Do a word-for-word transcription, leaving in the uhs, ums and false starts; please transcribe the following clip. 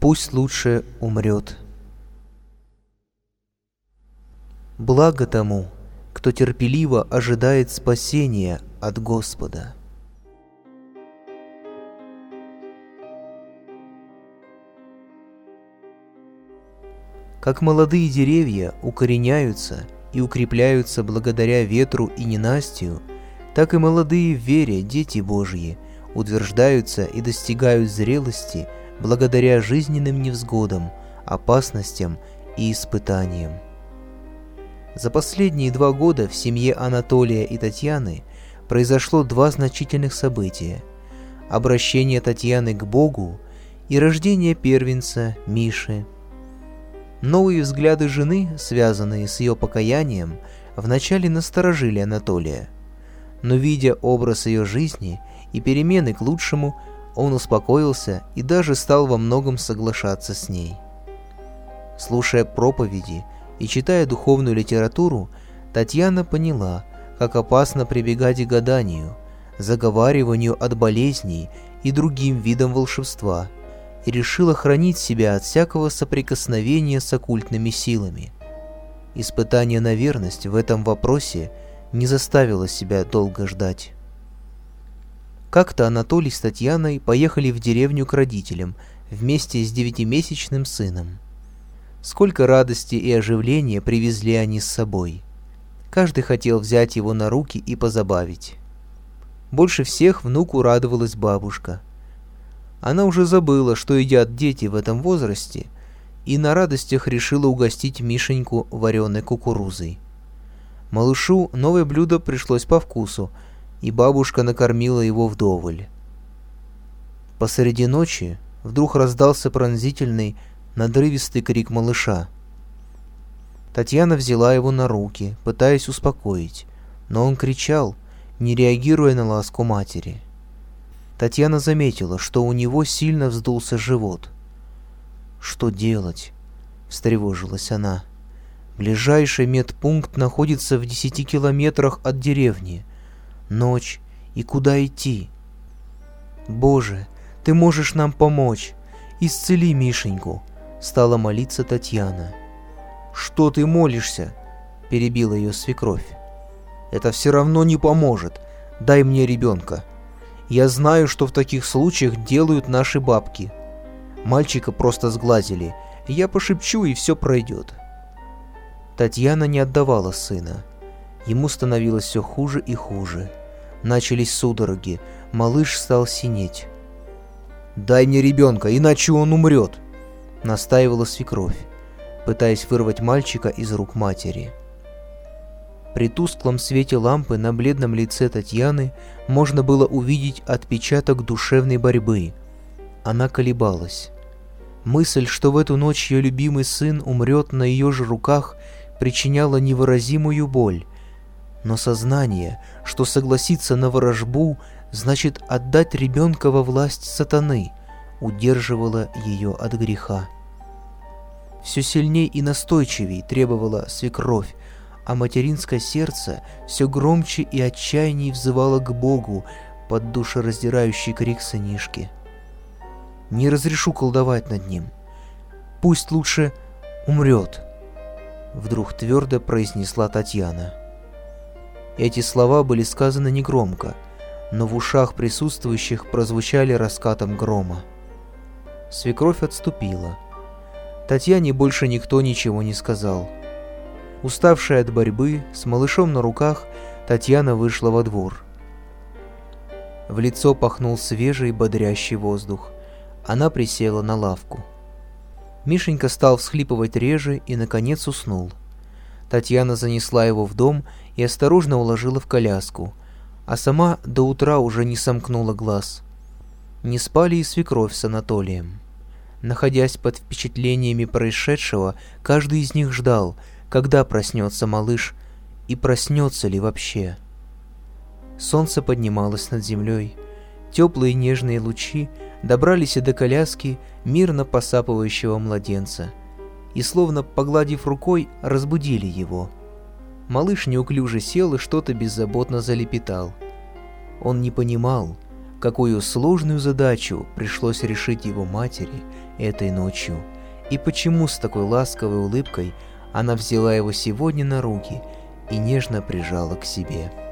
Пусть лучше умрет. Благо тому, кто терпеливо ожидает спасения от Господа. Как молодые деревья укореняются и укрепляются благодаря ветру и ненастью, так и молодые в вере дети Божьи утверждаются и достигают зрелости благодаря жизненным невзгодам, опасностям и испытаниям. За последние два года в семье Анатолия и Татьяны произошло два значительных события: обращение Татьяны к Богу и рождение первенца Миши. Новые взгляды жены, связанные с ее покаянием, вначале насторожили Анатолия, но, видя образ ее жизни и перемены к лучшему, он успокоился и даже стал во многом соглашаться с ней. Слушая проповеди и читая духовную литературу, Татьяна поняла, как опасно прибегать к гаданию, заговариванию от болезней и другим видам волшебства, и решила хранить себя от всякого соприкосновения с оккультными силами. Испытание на верность в этом вопросе не заставило себя долго ждать. Как-то Анатолий с Татьяной поехали в деревню к родителям вместе с девятимесячным сыном. Сколько радости и оживления привезли они с собой. Каждый хотел взять его на руки и позабавить. Больше всех внуку радовалась бабушка. Она уже забыла, что едят дети в этом возрасте, и на радостях решила угостить Мишеньку вареной кукурузой. Малышу новое блюдо пришлось по вкусу, и бабушка накормила его вдоволь. Посреди ночи вдруг раздался пронзительный, надрывистый крик малыша. Татьяна взяла его на руки, пытаясь успокоить, но он кричал, не реагируя на ласку матери. Татьяна заметила, что у него сильно вздулся живот. «Что делать?» – встревожилась она. «Ближайший медпункт находится в десяти километрах от деревни. Ночь, и куда идти?» «Боже, ты можешь нам помочь! Исцели Мишеньку!» – стала молиться Татьяна. «Что ты молишься?» – перебила ее свекровь. «Это все равно не поможет. Дай мне ребенка. Я знаю, что в таких случаях делают наши бабки. Мальчика просто сглазили. Я пошепчу, и все пройдет». Татьяна не отдавала сына. Ему становилось все хуже и хуже. Начались судороги. Малыш стал синеть. «Дай мне ребенка, иначе он умрет», — настаивала свекровь, пытаясь вырвать мальчика из рук матери. При тусклом свете лампы на бледном лице Татьяны можно было увидеть отпечаток душевной борьбы. Она колебалась. Мысль, что в эту ночь ее любимый сын умрет на ее же руках, причиняла невыразимую боль. Но сознание, что согласиться на ворожбу, значит отдать ребенка во власть сатаны, удерживало ее от греха. Все сильней и настойчивей требовала свекровь, а материнское сердце все громче и отчаянней взывало к Богу под душераздирающий крик сынишки. «Не разрешу колдовать над ним. Пусть лучше умрет», — вдруг твердо произнесла Татьяна. Эти слова были сказаны негромко, но в ушах присутствующих прозвучали раскатом грома. Свекровь отступила. Татьяне больше никто ничего не сказал. Уставшая от борьбы, с малышом на руках, Татьяна вышла во двор. В лицо пахнул свежий, бодрящий воздух. Она присела на лавку. Мишенька стал всхлипывать реже и, наконец, уснул. Татьяна занесла его в дом и осторожно уложила в коляску, а сама до утра уже не сомкнула глаз. Не спали и свекровь с Анатолием. Находясь под впечатлениями происшедшего, каждый из них ждал, когда проснется малыш, и проснется ли вообще. Солнце поднималось над землей. Теплые нежные лучи добрались и до коляски мирно посапывающего младенца и, словно погладив рукой, разбудили его. Малыш неуклюже сел и что-то беззаботно залепетал. Он не понимал, какую сложную задачу пришлось решить его матери этой ночью, и почему с такой ласковой улыбкой она взяла его сегодня на руки и нежно прижала к себе.